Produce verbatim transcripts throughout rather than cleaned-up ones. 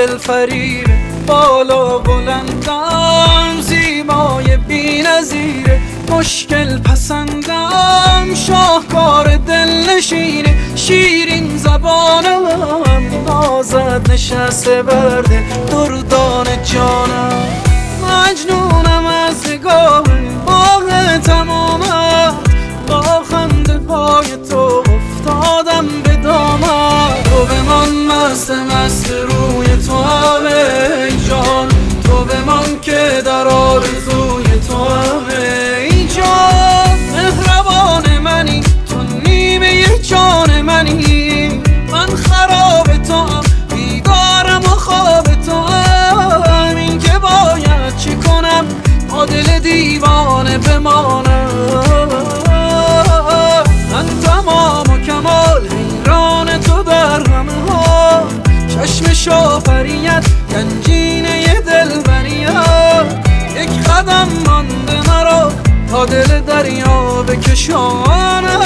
دل فریب بالا بلندم، زیبای بی نظیره، مشکل پسندم، شاهکار دل نشینه، شیرین زبانم، نازد نشسته برده دردان جانم. مجنونم از نگاه باغ تمامت، با خنده های تو افتادم به دامت. تو بمان مست مست روی تو هم ای جان، تو بمان که در آرزوی تو هم ای جان. مهربان منی تو نیمه جان منی، من خراب تو هم بیدارم و خواب تو هم. این که باید چی کنم با دل دیوانه بمانم. من تمام و کمال حیران تو در همه ها، چشم شافریت گنجینه دلبریت. یک قدم مانده مرا تا دل دریا بکشانم.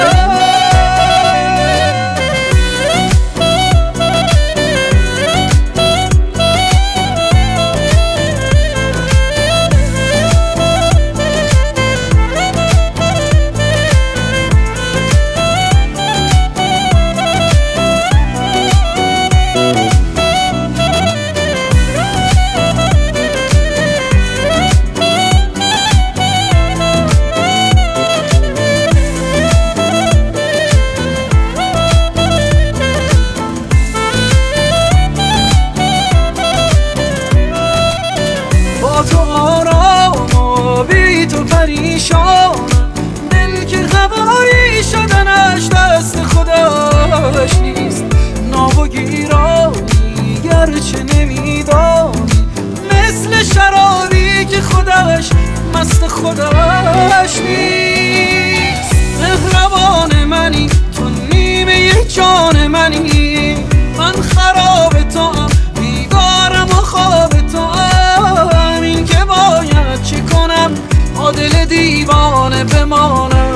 تو آرام و بی تو پریشانم، دل که خبری شدنش دست خودش نیست. ناب و گیرانی گرچه نمیدانی، مثل شرابی که خودش مست خودش نیست. مهربان منی تو نیمه جان منی، من خراب تو هم بیدارم و خواب تو هم. این که باید چی کنم با دل دیوانه بمانم.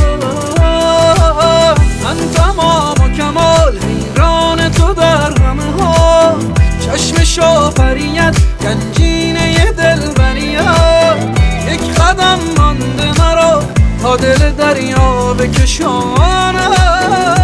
من تمام و کمال حیران تو در همه ها، چشم شافریت گنجینه دلبریت. یک قدم مانده مرا تا دل دریا بکشانم.